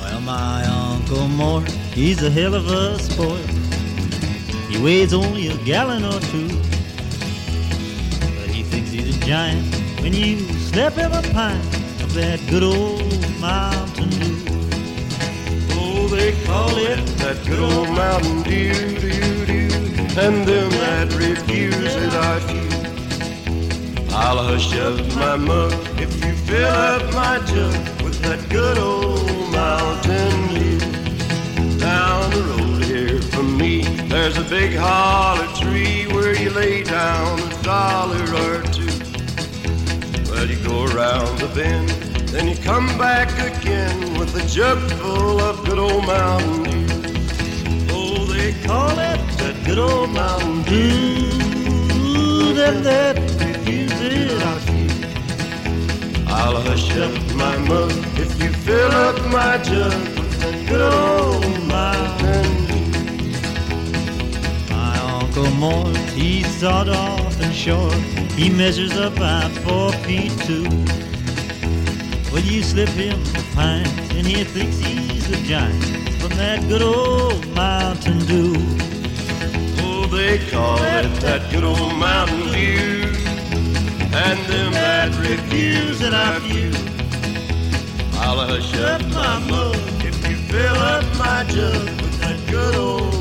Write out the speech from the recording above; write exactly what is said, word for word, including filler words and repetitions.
Well, my Uncle Mort, he's a hell of a sport. He weighs only a gallon or two, but he thinks he's a giant when you step in a pint of that good old Mountain Dew. Oh, they call it that good old Mountain Dew, Dew, Dew, and them that refuse it are few. I'll hush up my mug if you fill up my jug with that good old Mountain Dew. Down the road here from me, there's a big holler tree where you lay down a dollar or two. Well, you go around the bend, then you come back again with a jug full of good old Mountain Dew. Oh, they call it that good old Mountain Dew. Them that refuse it are few. I'll hush up my mug if you fill up my jug with that good old Mountain Dew. My Uncle Mort, he's sawed off and short. He measures about four feet two. Well, you slip him a pint and he thinks he's a giant from that good old Mountain Dew. Oh, they call it that good old Mountain Dew, and them that refuse it are few. I'll hush up my mug if you fill up my jug with that good old